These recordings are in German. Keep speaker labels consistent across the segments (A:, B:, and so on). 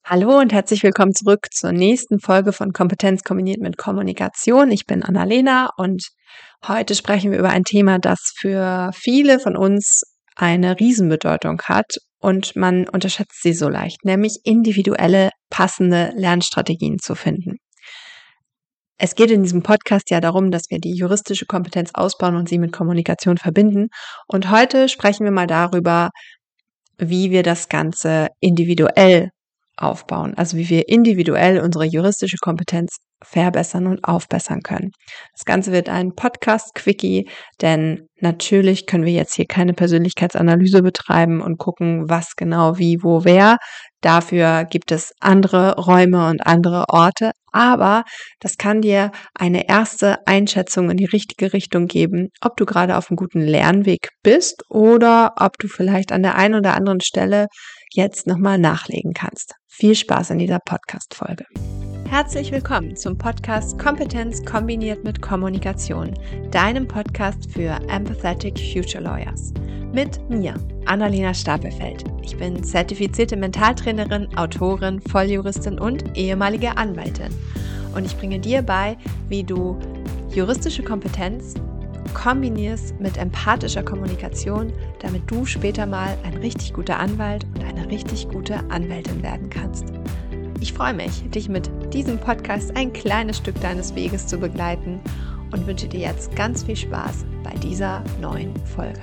A: Hallo und herzlich willkommen zurück zur nächsten Folge von Kompetenz kombiniert mit Kommunikation. Ich bin Annalena und heute sprechen wir über ein Thema, das für viele von uns eine Riesenbedeutung hat und man unterschätzt sie so leicht, nämlich individuelle, passende Lernstrategien zu finden. Es geht in diesem Podcast ja darum, dass wir die juristische Kompetenz ausbauen und sie mit Kommunikation verbinden. Und heute sprechen wir mal darüber, wie wir das Ganze individuell aufbauen, also wie wir individuell unsere juristische Kompetenz verbessern und aufbessern können. Das Ganze wird ein Podcast-Quickie, denn natürlich können wir jetzt hier keine Persönlichkeitsanalyse betreiben und gucken, was genau, wie, wo, wer. Dafür gibt es andere Räume und andere Orte, aber das kann dir eine erste Einschätzung in die richtige Richtung geben, ob du gerade auf einem guten Lernweg bist oder ob du vielleicht an der einen oder anderen Stelle jetzt nochmal nachlegen kannst. Viel Spaß in dieser Podcast-Folge. Herzlich willkommen zum Podcast Kompetenz kombiniert mit Kommunikation, deinem Podcast für Empathetic Future Lawyers. Mit mir, Annalena Stapelfeld. Ich bin zertifizierte Mentaltrainerin, Autorin, Volljuristin und ehemalige Anwältin. Und ich bringe dir bei, wie du juristische Kompetenz kombinierst mit empathischer Kommunikation, damit du später mal ein richtig guter Anwalt und eine richtig gute Anwältin werden kannst. Ich freue mich, dich mit diesem Podcast ein kleines Stück deines Weges zu begleiten und wünsche dir jetzt ganz viel Spaß bei dieser neuen Folge.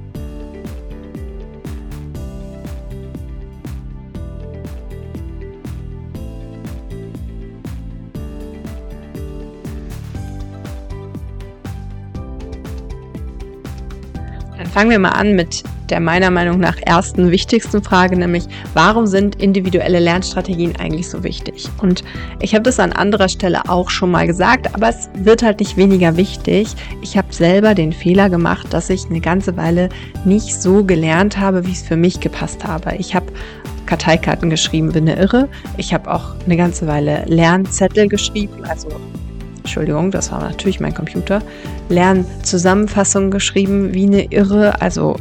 A: Dann fangen wir mal an mit der meiner Meinung nach ersten wichtigsten Frage, nämlich warum sind individuelle Lernstrategien eigentlich so wichtig? Und ich habe das an anderer Stelle auch schon mal gesagt, aber es wird halt nicht weniger wichtig. Ich habe selber den Fehler gemacht, dass ich eine ganze Weile nicht so gelernt habe, wie es für mich gepasst habe. Ich habe Karteikarten geschrieben wie eine Irre. Ich habe auch eine ganze Weile Lernzettel geschrieben, Entschuldigung, das war natürlich mein Computer, Lernzusammenfassungen geschrieben wie eine Irre,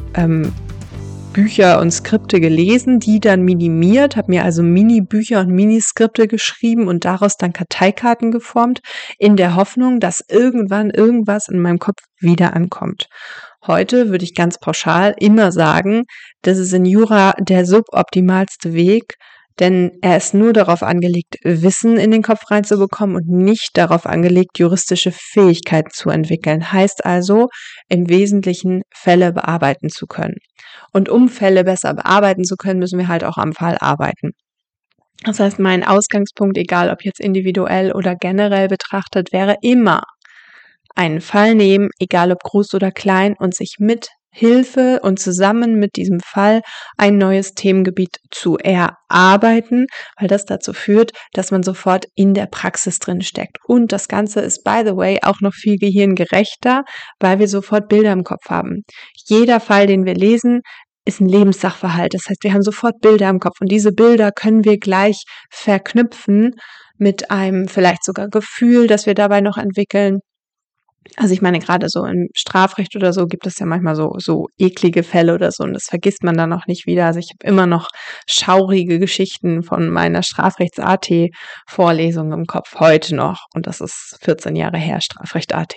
A: Bücher und Skripte gelesen, die dann minimiert, habe mir also Mini-Bücher und Miniskripte geschrieben und daraus dann Karteikarten geformt, in der Hoffnung, dass irgendwann irgendwas in meinem Kopf wieder ankommt. Heute würde ich ganz pauschal immer sagen, das ist in Jura der suboptimalste Weg, denn er ist nur darauf angelegt, Wissen in den Kopf reinzubekommen und nicht darauf angelegt, juristische Fähigkeiten zu entwickeln. Heißt also, im Wesentlichen Fälle bearbeiten zu können. Und um Fälle besser bearbeiten zu können, müssen wir halt auch am Fall arbeiten. Das heißt, mein Ausgangspunkt, egal ob jetzt individuell oder generell betrachtet, wäre immer einen Fall nehmen, egal ob groß oder klein, und sich mit Hilfe und zusammen mit diesem Fall ein neues Themengebiet zu erarbeiten, weil das dazu führt, dass man sofort in der Praxis drin steckt. Und das Ganze ist, by the way, auch noch viel gehirngerechter, weil wir sofort Bilder im Kopf haben. Jeder Fall, den wir lesen, ist ein Lebenssachverhalt. Das heißt, wir haben sofort Bilder im Kopf und diese Bilder können wir gleich verknüpfen mit einem vielleicht sogar Gefühl, das wir dabei noch entwickeln. Also ich meine, gerade so im Strafrecht oder so gibt es ja manchmal so eklige Fälle oder so und das vergisst man dann auch nicht wieder. Also ich habe immer noch schaurige Geschichten von meiner Strafrechts-AT-Vorlesung im Kopf, heute noch. Und das ist 14 Jahre her, Strafrecht-AT.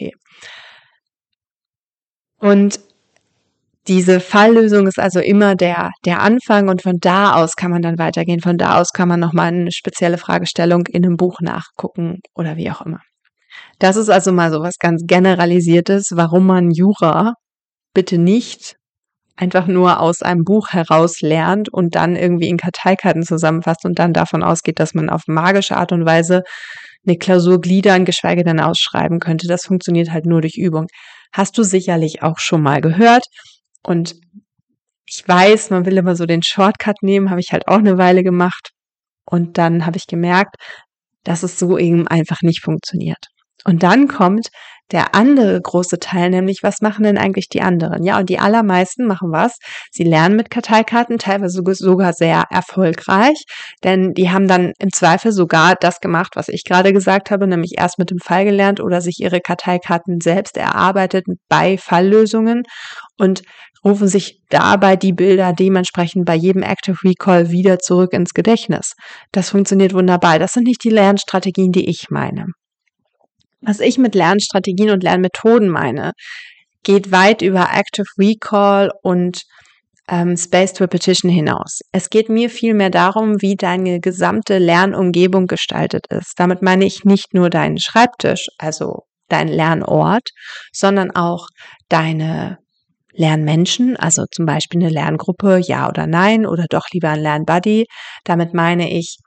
A: Und diese Falllösung ist also immer der Anfang und von da aus kann man dann weitergehen. Von da aus kann man nochmal eine spezielle Fragestellung in einem Buch nachgucken oder wie auch immer. Das ist also mal so was ganz Generalisiertes, warum man Jura bitte nicht einfach nur aus einem Buch heraus lernt und dann irgendwie in Karteikarten zusammenfasst und dann davon ausgeht, dass man auf magische Art und Weise eine Klausur gliedern, geschweige denn ausschreiben könnte. Das funktioniert halt nur durch Übung. Hast du sicherlich auch schon mal gehört. Und ich weiß, man will immer so den Shortcut nehmen, habe ich halt auch eine Weile gemacht. Und dann habe ich gemerkt, dass es so eben einfach nicht funktioniert. Und dann kommt der andere große Teil, nämlich was machen denn eigentlich die anderen? Ja, und die allermeisten machen was? Sie lernen mit Karteikarten, teilweise sogar sehr erfolgreich, denn die haben dann im Zweifel sogar das gemacht, was ich gerade gesagt habe, nämlich erst mit dem Fall gelernt oder sich ihre Karteikarten selbst erarbeitet bei Falllösungen und rufen sich dabei die Bilder dementsprechend bei jedem Active Recall wieder zurück ins Gedächtnis. Das funktioniert wunderbar. Das sind nicht die Lernstrategien, die ich meine. Was ich mit Lernstrategien und Lernmethoden meine, geht weit über Active Recall und Spaced Repetition hinaus. Es geht mir vielmehr darum, wie deine gesamte Lernumgebung gestaltet ist. Damit meine ich nicht nur deinen Schreibtisch, also dein Lernort, sondern auch deine Lernmenschen, also zum Beispiel eine Lerngruppe, ja oder nein, oder doch lieber ein Lernbuddy. Damit meine ich,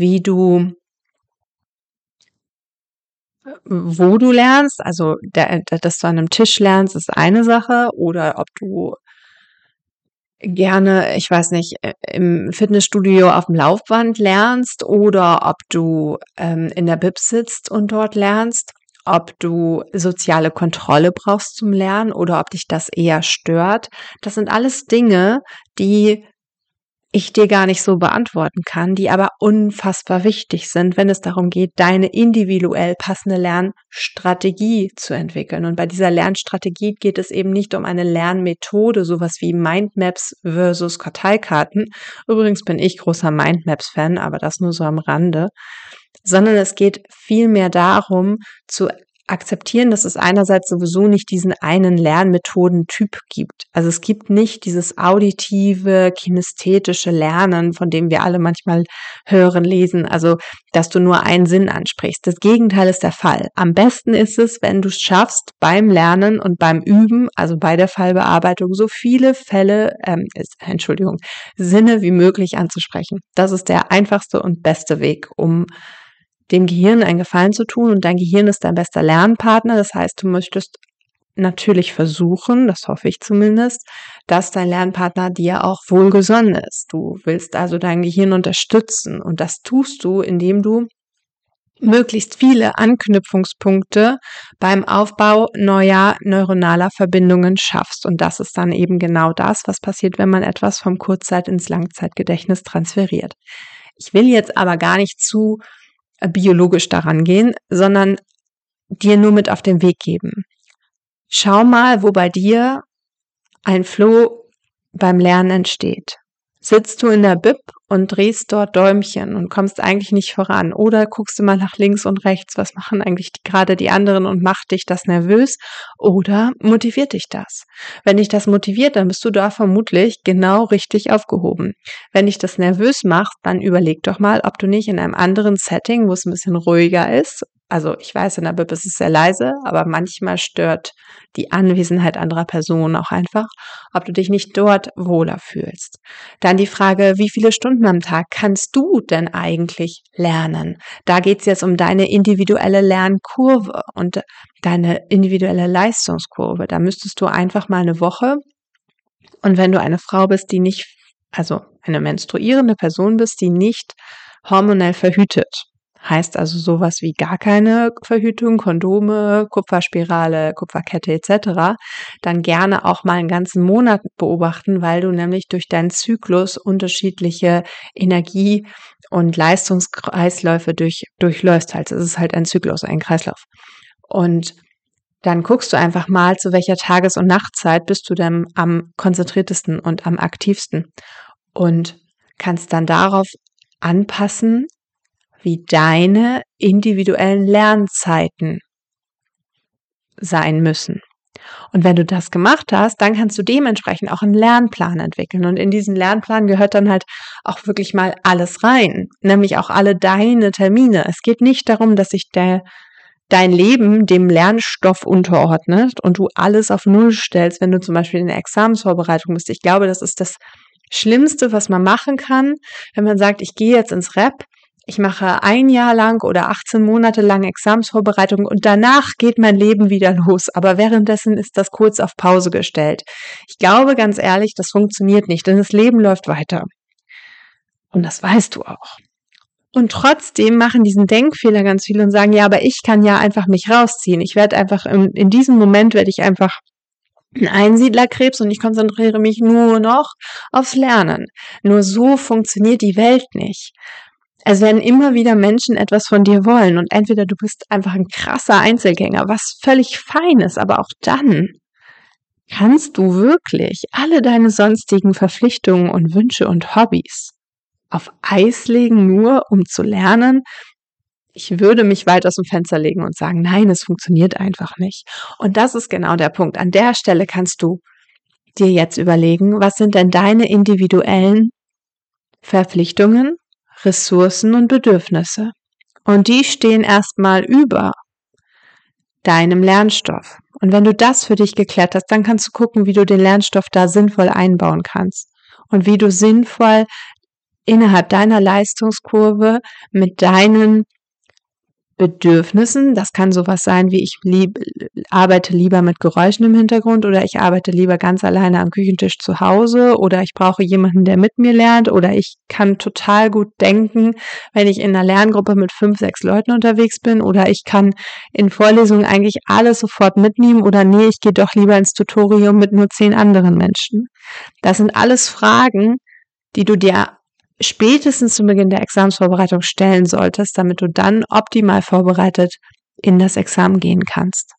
A: wo du lernst, also dass du an einem Tisch lernst, ist eine Sache, oder ob du gerne, ich weiß nicht, im Fitnessstudio auf dem Laufband lernst oder ob du in der Bib sitzt und dort lernst, ob du soziale Kontrolle brauchst zum Lernen oder ob dich das eher stört. Das sind alles Dinge, die ich dir gar nicht so beantworten kann, die aber unfassbar wichtig sind, wenn es darum geht, deine individuell passende Lernstrategie zu entwickeln. Und bei dieser Lernstrategie geht es eben nicht um eine Lernmethode, sowas wie Mindmaps versus Karteikarten. Übrigens bin ich großer Mindmaps-Fan, aber das nur so am Rande. Sondern es geht vielmehr darum, zu akzeptieren, dass es einerseits sowieso nicht diesen einen Lernmethodentyp gibt. Also es gibt nicht dieses auditive, kinästhetische Lernen, von dem wir alle manchmal hören, lesen, also dass du nur einen Sinn ansprichst. Das Gegenteil ist der Fall. Am besten ist es, wenn du es schaffst, beim Lernen und beim Üben, also bei der Fallbearbeitung, so viele Sinne wie möglich anzusprechen. Das ist der einfachste und beste Weg, um dem Gehirn einen Gefallen zu tun, und dein Gehirn ist dein bester Lernpartner. Das heißt, du möchtest natürlich versuchen, das hoffe ich zumindest, dass dein Lernpartner dir auch wohlgesonnen ist. Du willst also dein Gehirn unterstützen, und das tust du, indem du möglichst viele Anknüpfungspunkte beim Aufbau neuer neuronaler Verbindungen schaffst. Und das ist dann eben genau das, was passiert, wenn man etwas vom Kurzzeit- ins Langzeitgedächtnis transferiert. Ich will jetzt aber gar nicht zu biologisch daran gehen, sondern dir nur mit auf den Weg geben. Schau mal, wo bei dir ein Flow beim Lernen entsteht. Sitzt du in der Bib und drehst dort Däumchen und kommst eigentlich nicht voran, oder guckst du mal nach links und rechts, was machen eigentlich gerade die anderen, und macht dich das nervös oder motiviert dich das? Wenn dich das motiviert, dann bist du da vermutlich genau richtig aufgehoben. Wenn dich das nervös macht, dann überleg doch mal, ob du nicht in einem anderen Setting, wo es ein bisschen ruhiger ist, also ich weiß, in der Bib ist es sehr leise, aber manchmal stört die Anwesenheit anderer Personen auch einfach, ob du dich nicht dort wohler fühlst. Dann die Frage, wie viele Stunden am Tag kannst du denn eigentlich lernen? Da geht es jetzt um deine individuelle Lernkurve und deine individuelle Leistungskurve. Da müsstest du einfach mal eine Woche, und wenn du eine Frau bist, die nicht, also eine menstruierende Person bist, die nicht hormonell verhütet, heißt also sowas wie gar keine Verhütung, Kondome, Kupferspirale, Kupferkette etc., dann gerne auch mal einen ganzen Monat beobachten, weil du nämlich durch deinen Zyklus unterschiedliche Energie- und Leistungskreisläufe durchläufst. Also es ist halt ein Zyklus, ein Kreislauf. Und dann guckst du einfach mal, zu welcher Tages- und Nachtzeit bist du denn am konzentriertesten und am aktivsten, und kannst dann darauf anpassen, wie deine individuellen Lernzeiten sein müssen. Und wenn du das gemacht hast, dann kannst du dementsprechend auch einen Lernplan entwickeln. Und in diesen Lernplan gehört dann halt auch wirklich mal alles rein, nämlich auch alle deine Termine. Es geht nicht darum, dass sich dein Leben dem Lernstoff unterordnet und du alles auf Null stellst, wenn du zum Beispiel in der Examensvorbereitung bist. Ich glaube, das ist das Schlimmste, was man machen kann, wenn man sagt, ich gehe jetzt ins Rep, ich mache ein Jahr lang oder 18 Monate lang Examensvorbereitung und danach geht mein Leben wieder los. Aber währenddessen ist das kurz auf Pause gestellt. Ich glaube ganz ehrlich, das funktioniert nicht, denn das Leben läuft weiter. Und das weißt du auch. Und trotzdem machen diesen Denkfehler ganz viele und sagen, ja, aber ich kann ja einfach mich rausziehen. Ich werde einfach, in diesem Moment werde ich einfach ein Einsiedlerkrebs und ich konzentriere mich nur noch aufs Lernen. Nur so funktioniert die Welt nicht. Es werden immer wieder Menschen etwas von dir wollen, und entweder du bist einfach ein krasser Einzelgänger, was völlig fein ist, aber auch dann kannst du wirklich alle deine sonstigen Verpflichtungen und Wünsche und Hobbys auf Eis legen, nur um zu lernen? Ich würde mich weit aus dem Fenster legen und sagen, nein, es funktioniert einfach nicht. Und das ist genau der Punkt. An der Stelle kannst du dir jetzt überlegen, was sind denn deine individuellen Verpflichtungen, Ressourcen und Bedürfnisse? Und die stehen erstmal über deinem Lernstoff. Und wenn du das für dich geklärt hast, dann kannst du gucken, wie du den Lernstoff da sinnvoll einbauen kannst und wie du sinnvoll innerhalb deiner Leistungskurve mit deinen Bedürfnissen, das kann sowas sein wie arbeite lieber mit Geräuschen im Hintergrund oder ich arbeite lieber ganz alleine am Küchentisch zu Hause oder ich brauche jemanden, der mit mir lernt oder ich kann total gut denken, wenn ich in einer Lerngruppe mit 5, 6 Leuten unterwegs bin oder ich kann in Vorlesungen eigentlich alles sofort mitnehmen oder nee, ich gehe doch lieber ins Tutorium mit nur 10 anderen Menschen. Das sind alles Fragen, die du dir spätestens zu Beginn der Examensvorbereitung stellen solltest, damit du dann optimal vorbereitet in das Examen gehen kannst.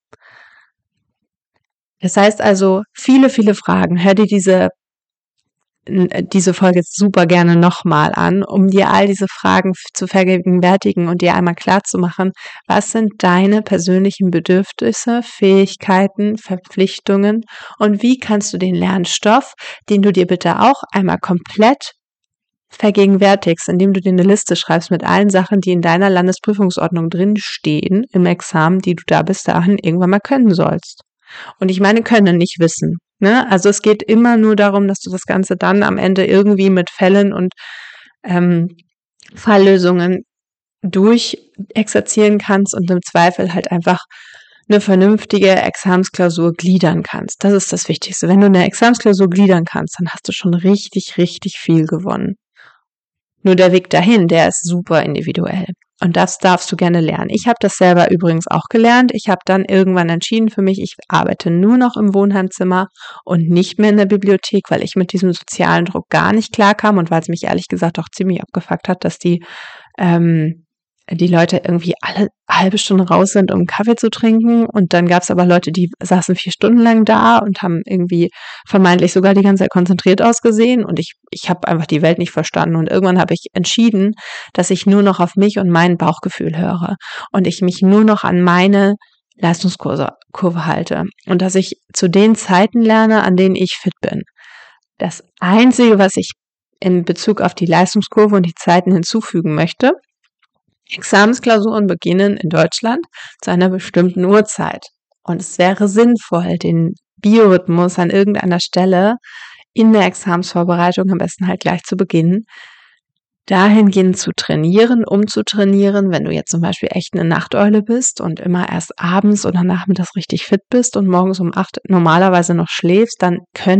A: Das heißt also, viele, viele Fragen. Hör dir diese Folge jetzt super gerne nochmal an, um dir all diese Fragen zu vergegenwärtigen und dir einmal klar zu machen, was sind deine persönlichen Bedürfnisse, Fähigkeiten, Verpflichtungen und wie kannst du den Lernstoff, den du dir bitte auch einmal komplett vergegenwärtigst, indem du dir eine Liste schreibst mit allen Sachen, die in deiner Landesprüfungsordnung drin stehen im Examen, die du da bis dahin irgendwann mal können sollst. Und ich meine können, nicht wissen. Ne? Also es geht immer nur darum, dass du das Ganze dann am Ende irgendwie mit Fällen und Falllösungen durchexerzieren kannst und im Zweifel halt einfach eine vernünftige Examensklausur gliedern kannst. Das ist das Wichtigste. Wenn du eine Examensklausur gliedern kannst, dann hast du schon richtig, richtig viel gewonnen. Nur der Weg dahin, der ist super individuell. Und das darfst du gerne lernen. Ich habe das selber übrigens auch gelernt. Ich habe dann irgendwann entschieden für mich, ich arbeite nur noch im Wohnheimzimmer und nicht mehr in der Bibliothek, weil ich mit diesem sozialen Druck gar nicht klarkam und weil es mich ehrlich gesagt auch ziemlich abgefuckt hat, dass die Leute irgendwie alle halbe Stunde raus sind, um einen Kaffee zu trinken. Und dann gab es aber Leute, die saßen 4 Stunden lang da und haben irgendwie vermeintlich sogar die ganze Zeit konzentriert ausgesehen. Und ich habe einfach die Welt nicht verstanden. Und irgendwann habe ich entschieden, dass ich nur noch auf mich und mein Bauchgefühl höre. Und ich mich nur noch an meine Leistungskurve halte. Und dass ich zu den Zeiten lerne, an denen ich fit bin. Das Einzige, was ich in Bezug auf die Leistungskurve und die Zeiten hinzufügen möchte: Examensklausuren beginnen in Deutschland zu einer bestimmten Uhrzeit. Und es wäre sinnvoll, den Biorhythmus an irgendeiner Stelle in der Examensvorbereitung, am besten halt gleich zu Beginn, dahingehend zu trainieren, wenn du jetzt zum Beispiel echt eine Nachteule bist und immer erst abends oder nachmittags richtig fit bist und morgens um 8 normalerweise noch schläfst, dann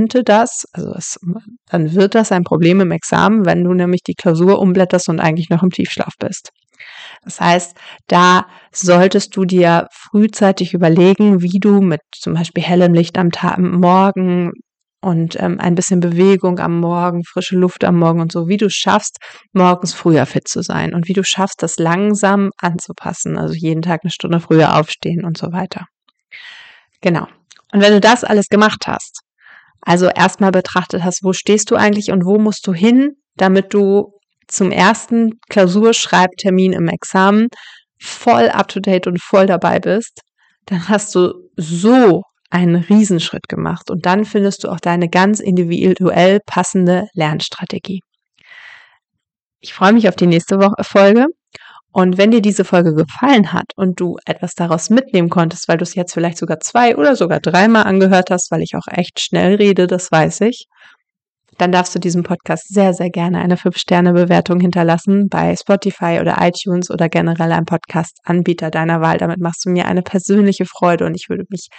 A: dann wird das ein Problem im Examen, wenn du nämlich die Klausur umblätterst und eigentlich noch im Tiefschlaf bist. Das heißt, da solltest du dir frühzeitig überlegen, wie du mit zum Beispiel hellem Licht am Morgen und ein bisschen Bewegung am Morgen, frische Luft am Morgen und so, wie du schaffst, morgens früher fit zu sein und wie du schaffst, das langsam anzupassen, also jeden Tag 1 Stunde früher aufstehen und so weiter. Genau. Und wenn du das alles gemacht hast, also erstmal betrachtet hast, wo stehst du eigentlich und wo musst du hin, damit du zum ersten Klausurschreibtermin im Examen voll up-to-date und voll dabei bist, dann hast du so einen Riesenschritt gemacht und dann findest du auch deine ganz individuell passende Lernstrategie. Ich freue mich auf die nächste Folge und wenn dir diese Folge gefallen hat und du etwas daraus mitnehmen konntest, weil du es jetzt vielleicht sogar 2 oder sogar 3 Mal angehört hast, weil ich auch echt schnell rede, das weiß ich, dann darfst du diesem Podcast sehr, sehr gerne eine 5-Sterne-Bewertung hinterlassen bei Spotify oder iTunes oder generell einem Podcast-Anbieter deiner Wahl. Damit machst du mir eine persönliche Freude und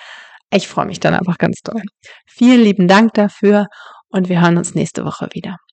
A: ich freue mich dann einfach ganz doll. Vielen lieben Dank dafür und wir hören uns nächste Woche wieder.